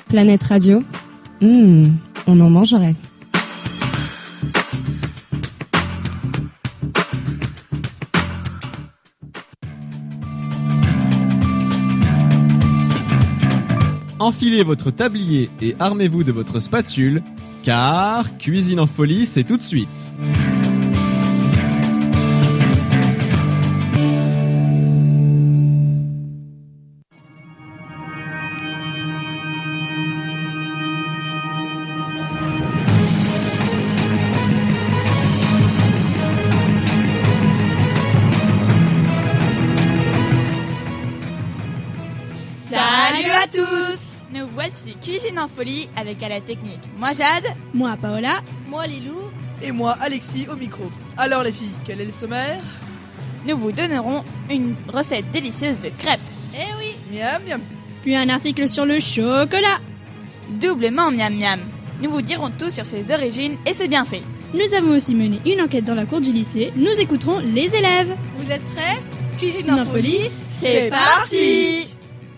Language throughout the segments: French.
Planète Radio, on en mangerait. Enfilez votre tablier et armez-vous de votre spatule, car Cuisine en folie, c'est tout de suite. Salut à tous! Nous voici Cuisine en folie avec à la technique moi Jade, moi Paola, moi Lilou et moi Alexis au micro. Alors les filles, quel est le sommaire? Nous vous donnerons une recette délicieuse de crêpes. Eh oui, miam miam. Puis un article sur le chocolat. Doublement miam miam. Nous vous dirons tout sur ses origines et ses bienfaits. Nous avons aussi mené une enquête dans la cour du lycée. Nous écouterons les élèves. Vous êtes prêts? Cuisine en folie, c'est parti!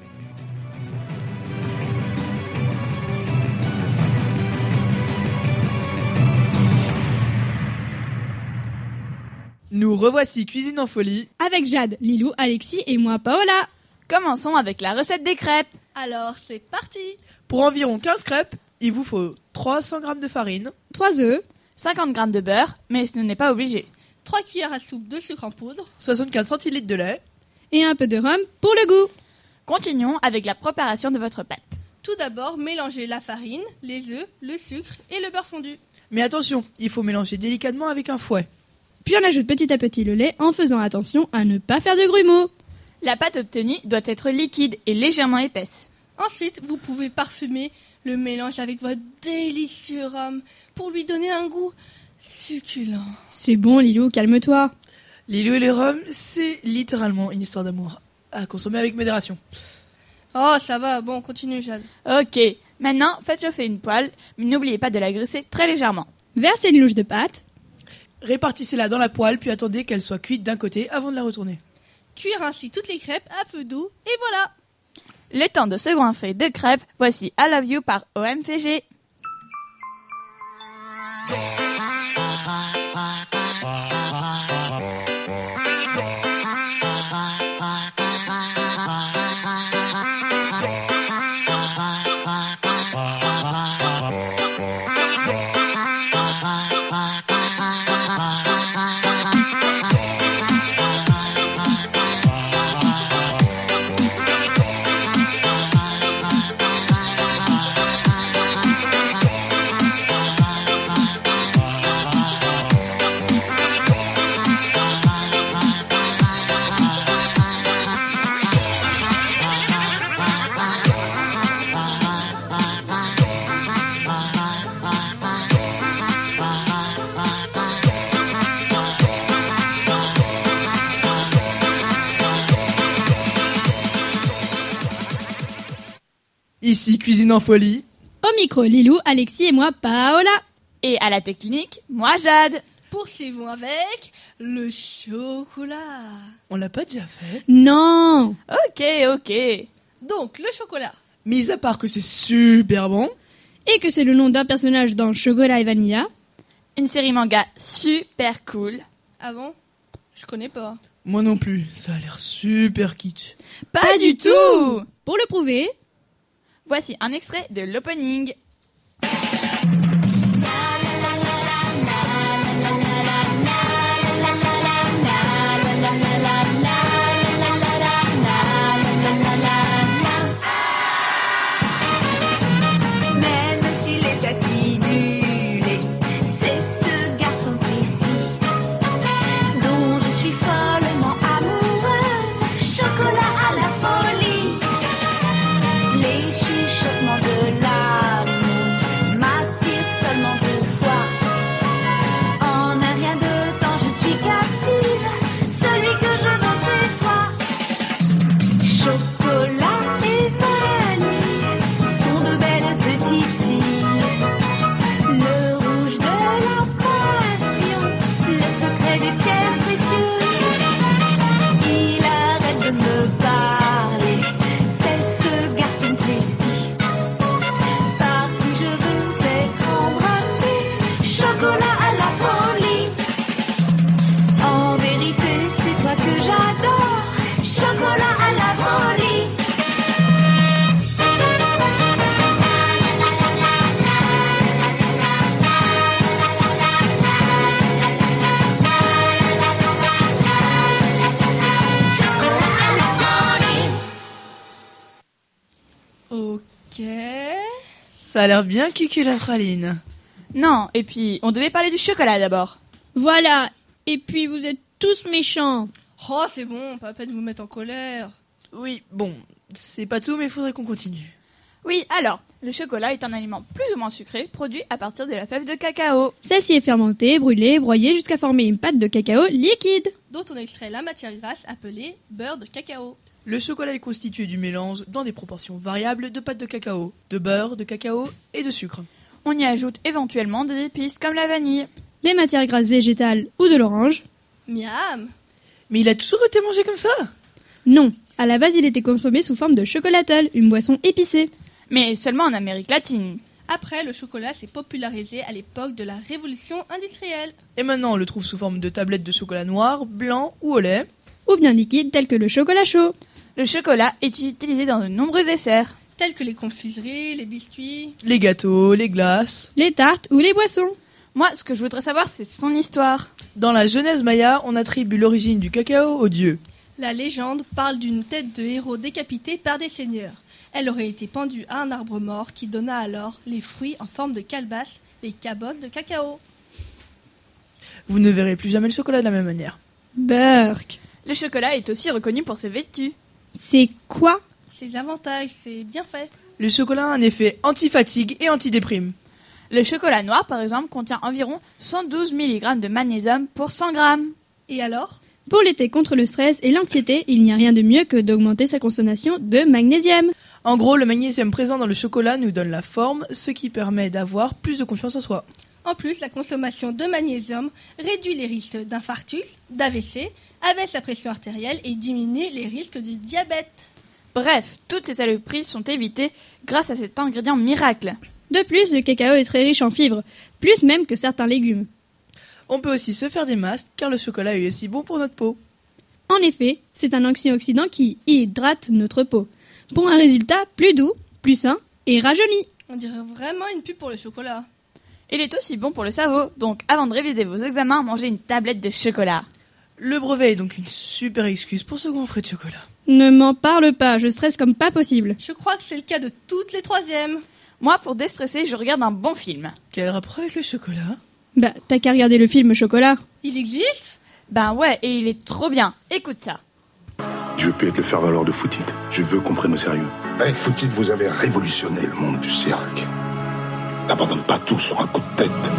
Nous revoici Cuisine en folie avec Jade, Lilou, Alexis et moi Paola. Commençons avec la recette des crêpes. Alors c'est parti. Pour environ 15 crêpes, il vous faut 300 g de farine, 3 œufs, 50 g de beurre, mais ce n'est pas obligé. 3 cuillères à soupe de sucre en poudre, 64 centilitres de lait et un peu de rhum pour le goût. Continuons avec la préparation de votre pâte. Tout d'abord, mélangez la farine, les œufs, le sucre et le beurre fondu. Mais attention, il faut mélanger délicatement avec un fouet. Puis on ajoute petit à petit le lait en faisant attention à ne pas faire de grumeaux. La pâte obtenue doit être liquide et légèrement épaisse. Ensuite, vous pouvez parfumer le mélange avec votre délicieux rhum pour lui donner un goût succulent. C'est bon Lilou, calme-toi. Lilou et le rhum, c'est littéralement une histoire d'amour à consommer avec modération. Oh, ça va, bon, continue Jade. Ok, maintenant faites chauffer une poêle, mais n'oubliez pas de la graisser très légèrement. Versez une louche de pâte. Répartissez-la dans la poêle, puis attendez qu'elle soit cuite d'un côté avant de la retourner. Cuire ainsi toutes les crêpes à feu doux, et voilà. Le temps de second fait de crêpes, voici I Love You par OMFG. Ici Cuisine en folie. Au micro Lilou, Alexis et moi Paola. Et à la technique, moi Jade. Poursuivons avec le chocolat. On l'a pas déjà fait? Non. Ok. Donc, le chocolat. Mis à part que c'est super bon. Et que c'est le nom d'un personnage dans Chocolat et Vanilla. Une série manga super cool. Ah bon? Je connais pas. Moi non plus, ça a l'air super kitsch. Pas du tout. Pour le prouver, voici un extrait de l'opening. Chuchotements de l'amour. Ouais. Ça a l'air bien cucu la praline. Non, et puis on devait parler du chocolat d'abord. Voilà. Et puis vous êtes tous méchants. Oh, c'est bon, pas la peine de vous mettre en colère. Oui, bon, c'est pas tout, mais il faudrait qu'on continue. Oui, alors, le chocolat est un aliment plus ou moins sucré produit à partir de la fève de cacao. Celle-ci est fermentée, brûlée, broyée jusqu'à former une pâte de cacao liquide. Dont on extrait la matière grasse appelée beurre de cacao. Le chocolat est constitué du mélange, dans des proportions variables, de pâte de cacao, de beurre, de cacao et de sucre. On y ajoute éventuellement des épices comme la vanille. Des matières grasses végétales ou de l'orange. Miam. Mais il a toujours été mangé comme ça? Non, à la base il était consommé sous forme de chocolatelle, une boisson épicée. Mais seulement en Amérique latine. Après, le chocolat s'est popularisé à l'époque de la révolution industrielle. Et maintenant, on le trouve sous forme de tablettes de chocolat noir, blanc ou au lait. Ou bien liquide tel que le chocolat chaud. Le chocolat est utilisé dans de nombreux desserts. Tels que les confiseries, les biscuits. Les gâteaux, les glaces. Les tartes ou les boissons. Moi, ce que je voudrais savoir, c'est son histoire. Dans la Genèse maya, on attribue l'origine du cacao aux dieux. La légende parle d'une tête de héros décapitée par des seigneurs. Elle aurait été pendue à un arbre mort qui donna alors les fruits en forme de calebasse, les cabosses de cacao. Vous ne verrez plus jamais le chocolat de la même manière. Burk. Le chocolat est aussi reconnu pour ses vertus. C'est quoi? Ses avantages, c'est bien fait. Le chocolat a un effet anti-fatigue et anti-déprime. Le chocolat noir, par exemple, contient environ 112 mg de magnésium pour 100 grammes. Et alors? Pour lutter contre le stress et l'anxiété, il n'y a rien de mieux que d'augmenter sa consommation de magnésium. En gros, le magnésium présent dans le chocolat nous donne la forme, ce qui permet d'avoir plus de confiance en soi. En plus, la consommation de magnésium réduit les risques d'infarctus, d'AVC, abaisse la pression artérielle et diminue les risques du diabète. Bref, toutes ces saloperies sont évitées grâce à cet ingrédient miracle. De plus, le cacao est très riche en fibres, plus même que certains légumes. On peut aussi se faire des masques car le chocolat est aussi bon pour notre peau. En effet, c'est un antioxydant qui hydrate notre peau, pour un résultat plus doux, plus sain et rajeuni. On dirait vraiment une pub pour le chocolat. Il est aussi bon pour le cerveau, donc avant de réviser vos examens, mangez une tablette de chocolat. Le brevet est donc une super excuse pour se goinfrer de chocolat. Ne m'en parle pas, je stresse comme pas possible. Je crois que c'est le cas de toutes les troisièmes. Moi, pour déstresser, je regarde un bon film. Quel rapport avec le chocolat? Bah, t'as qu'à regarder le film Chocolat. Il existe? Ben ouais, et il est trop bien. Écoute ça. Je veux plus être le faire-valoir de Footit. Je veux qu'on prenne au sérieux. Avec Footit, vous avez révolutionné le monde du cirque. N'abandonne pas tout sur un coup de tête.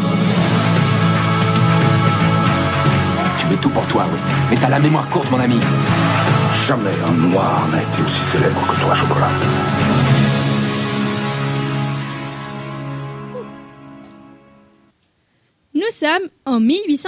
Tu veux tout pour toi, oui. Mais t'as la mémoire courte, mon ami. Jamais un noir n'a été aussi célèbre que toi, Chocolat. Nous sommes en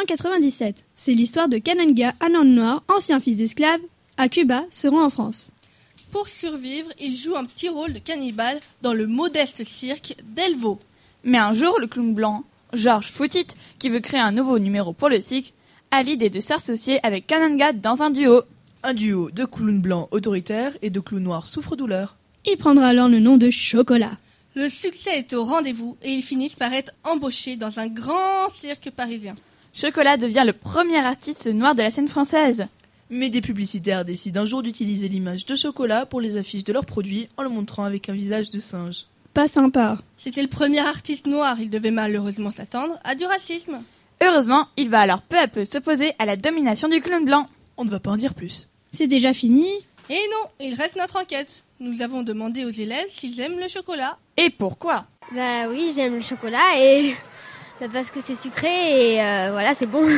1897. C'est l'histoire de Kananga, un homme noir, ancien fils d'esclave, à Cuba, se rend en France. Pour survivre, il joue un petit rôle de cannibale dans le modeste cirque d'Elvo. Mais un jour, le clown blanc, Georges Footit, qui veut créer un nouveau numéro pour le cirque, a l'idée de s'associer avec Kananga dans un duo. Un duo de clowns blancs autoritaires et de clowns noirs souffre-douleur. Il prendra alors le nom de Chocolat. Le succès est au rendez-vous et ils finissent par être embauchés dans un grand cirque parisien. Chocolat devient le premier artiste noir de la scène française. Mais des publicitaires décident un jour d'utiliser l'image de Chocolat pour les affiches de leurs produits en le montrant avec un visage de singe. Pas sympa. C'était le premier artiste noir, il devait malheureusement s'attendre à du racisme. Heureusement, il va alors peu à peu s'opposer à la domination du clown blanc. On ne va pas en dire plus. C'est déjà fini? Et non, il reste notre enquête. Nous avons demandé aux élèves s'ils aiment le chocolat. Et pourquoi? Bah oui, j'aime le chocolat et parce que c'est sucré et voilà, c'est bon.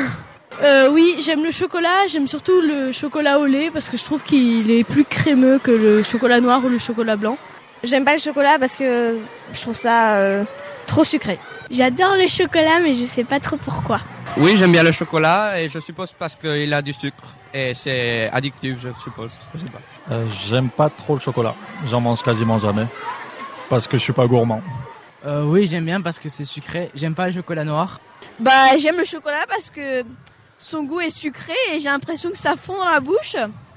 Oui, j'aime le chocolat, j'aime surtout le chocolat au lait parce que je trouve qu'il est plus crémeux que le chocolat noir ou le chocolat blanc. J'aime pas le chocolat parce que je trouve ça trop sucré. J'adore le chocolat mais je sais pas trop pourquoi. Oui, j'aime bien le chocolat et je suppose parce qu'il a du sucre et c'est addictif, je suppose. Je sais pas. J'aime pas trop le chocolat, j'en mange quasiment jamais parce que je suis pas gourmand. Oui, j'aime bien parce que c'est sucré. J'aime pas le chocolat noir. Bah, j'aime le chocolat parce que son goût est sucré et j'ai l'impression que ça fond dans la bouche.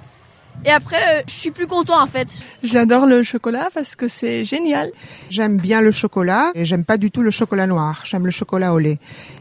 Et après, je suis plus content en fait. J'adore le chocolat parce que c'est génial. J'aime bien le chocolat et j'aime pas du tout le chocolat noir. J'aime le chocolat au lait.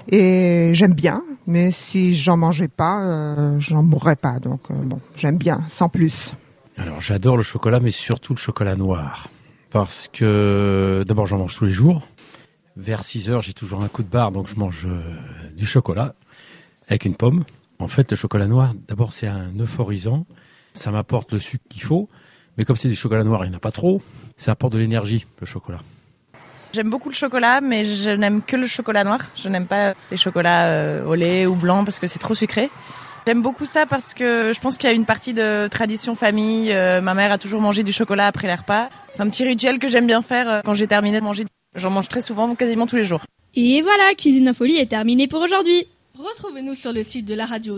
Et j'aime bien, mais si j'en mangeais pas, j'en mourrais pas. Donc bon, j'aime bien, sans plus. Alors j'adore le chocolat, mais surtout le chocolat noir. parce que d'abord j'en mange tous les jours. Vers 6h, j'ai toujours un coup de barre, donc je mange du chocolat avec une pomme. En fait, le chocolat noir, d'abord c'est un euphorisant, ça m'apporte le sucre qu'il faut, mais comme c'est du chocolat noir, il n'y en a pas trop, ça apporte de l'énergie, le chocolat. J'aime beaucoup le chocolat, mais je n'aime que le chocolat noir. Je n'aime pas les chocolats au lait ou blanc parce que c'est trop sucré. J'aime beaucoup ça parce que je pense qu'il y a une partie de tradition famille. Ma mère a toujours mangé du chocolat après les repas. C'est un petit rituel que j'aime bien faire quand j'ai terminé de manger. J'en mange très souvent, quasiment tous les jours. Et voilà, Cuisine en Folie est terminée pour aujourd'hui. Retrouvez-nous sur le site de la radio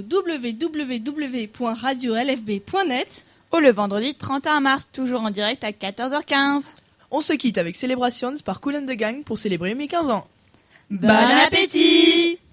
www.radiolfb.net ou le vendredi 31 mars, toujours en direct à 14h15. On se quitte avec Celebrations par Kool & the Gang pour célébrer mes 15 ans. Bon appétit!